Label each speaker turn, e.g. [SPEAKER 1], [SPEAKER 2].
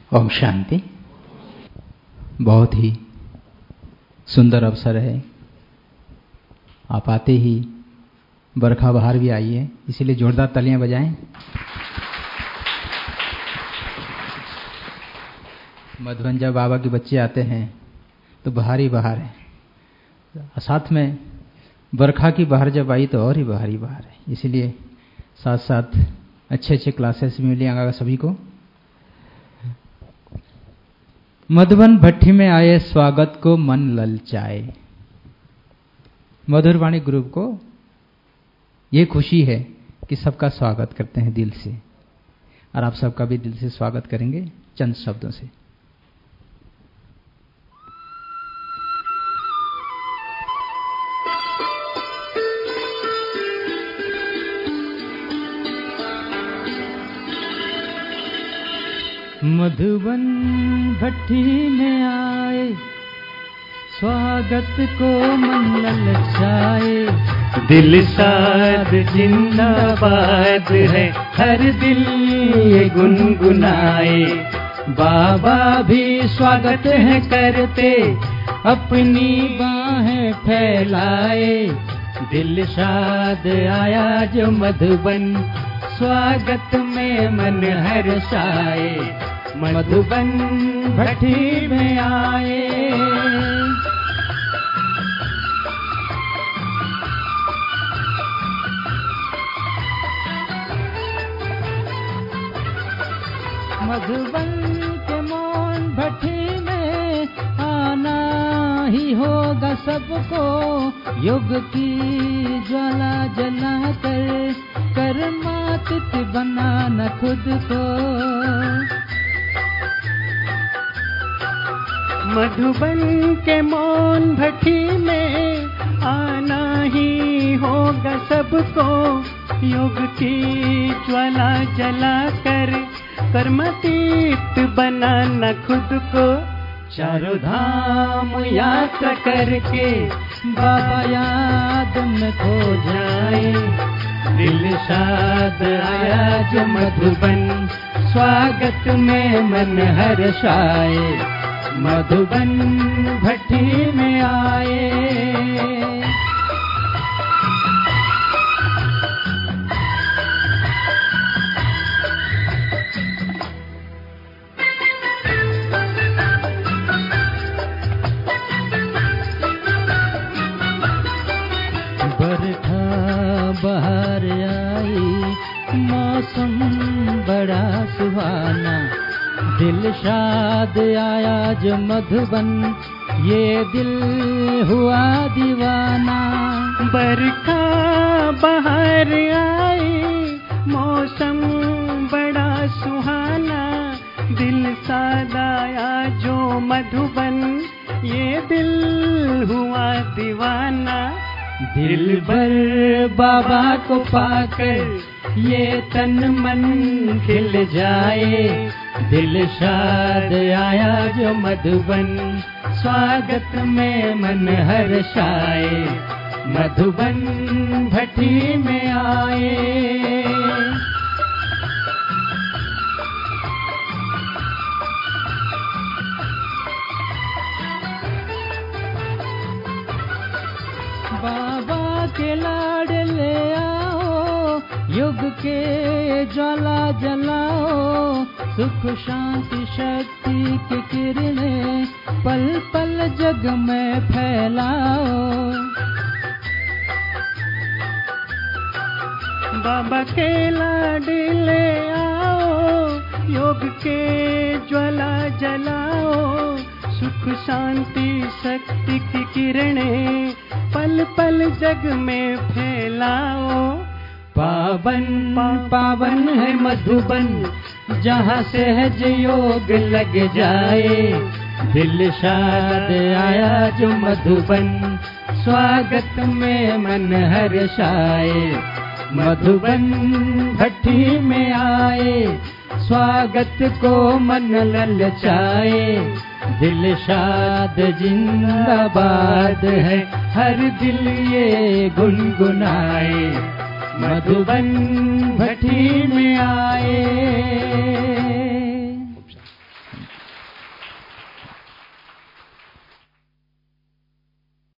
[SPEAKER 1] ओम शांति। बहुत ही सुंदर अवसर है। आप आते ही बरखा बहार भी आई है, इसीलिए जोरदार तालियां बजाएं। मधुबन जब बाबा के बच्चे आते हैं तो बहार ही बहार है, साथ में बरखा की बहार जब आई तो और ही बहार है। इसीलिए साथ साथ अच्छे क्लासेस भी मिलेंगे सभी को। मधुबन भट्टी में आए स्वागत को मन ललचाए। मधुरवाणी ग्रुप को ये खुशी है कि सबका स्वागत करते हैं दिल से, और आप सबका भी दिल से स्वागत करेंगे चंद शब्दों से। मधुबन भट्टी में आए स्वागत को मन ललचाए।
[SPEAKER 2] दिल साध जिंदाबाद है, हर दिल ये गुनगुनाए। बाबा भी स्वागत है करते, अपनी बाहें फैलाए। दिल साध आया जो मधुबन, स्वागत में मन हर्षाए। मधुबन भट्टी में आए।
[SPEAKER 1] मधुबन के मौन भट्टी में आना ही होगा सबको। युग की ज्वाला जलाकर कर्मातीत बनाना खुद को।
[SPEAKER 2] मधुबन के मौन भट्टी में आना ही होगा सबको। युग की ज्वाला जलाकर कर्मातीत बनाना खुद को। चारों धाम यात्रा करके बाबा याद में खो जाए। दिल साध आया जो मधुबन, स्वागत में मन हर्षाए। मधुबन भट्टी में आए।
[SPEAKER 1] बरखा बहार आई, मौसम बड़ा सुहाना। दिल शाद आया जो मधुबन, ये दिल हुआ दीवाना।
[SPEAKER 2] बरखा बहार आई, मौसम बड़ा सुहाना। दिल साद आया जो मधुबन, ये दिल हुआ दीवाना।
[SPEAKER 1] दिल भर बाबा को पाकर ये तन मन खिल जाए। दिल शाद आया जो मधुबन, स्वागत में मन हर्षाए। मधुबन भट्टी में आए। बाबा के लाड ले आओ, युग के ज्वाला जलाओ। सुख शांति शक्ति की किरणें पल पल जग में फैलाओ।
[SPEAKER 2] बाबा के लाड ले आओ, योग के ज्वाला जलाओ। सुख शांति शक्ति की किरणें पल पल जग में फैलाओ।
[SPEAKER 1] पावन पावन है मधुबन, जहाँ सहज योग लग जाए। दिल शाद आया जो मधुबन, स्वागत में मन हर्षाए। मधुबन भट्टी में आए, स्वागत को मन ललचाए। दिल शाद जिंदाबाद है, हर दिल ये गुनगुनाए। मधुबन भट्टी में आए।